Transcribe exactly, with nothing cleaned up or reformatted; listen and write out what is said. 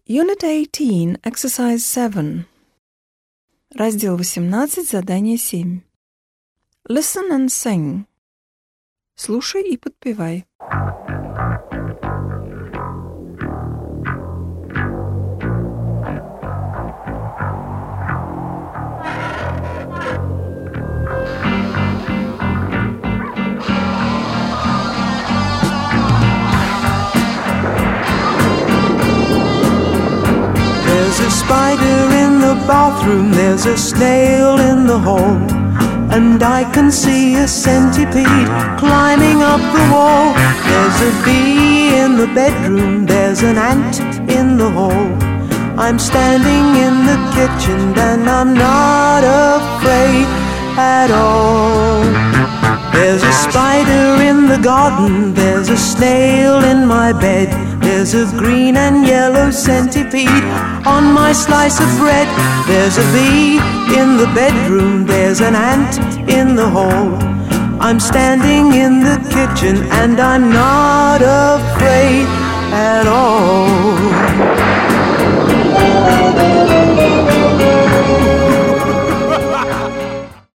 Unit eighteen, Exercise seven. Раздел восемнадцать, задание семь. Listen and sing. Слушай и подпевай. There's a spider in the bathroom, there's a snail in the hall, and I can see a centipede climbing up the wall. There's a bee in the bedroom, there's an ant in the hall. I'm standing in the kitchen and I'm not afraid at all. There's a spider in the garden, there's a snail in my bed, there's a green and yellow centipede on my slice of bread. There's a bee in the bedroom, there's an ant in the hall. I'm standing in the kitchen and I'm not afraid at all.